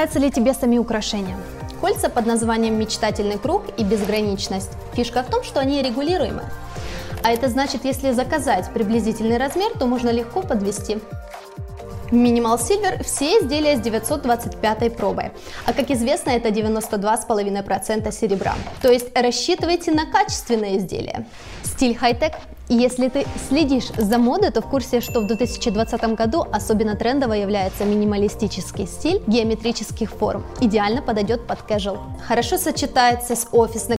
нравятся ли тебе сами украшения? Кольца под названием «Мечтательный круг» и «Безграничность». Фишка в том, что они регулируемы. А это значит, если заказать приблизительный размер, то можно легко подвести. В Minimal Silver все изделия с 925 пробой, а как известно, это 92,5% серебра. То есть рассчитывайте на качественные изделия. Стиль хай-тек. Если ты следишь за модой, то в курсе, что в 2020 году особенно трендово является минималистический стиль геометрических форм. Идеально подойдет под casual. Хорошо сочетается с офисной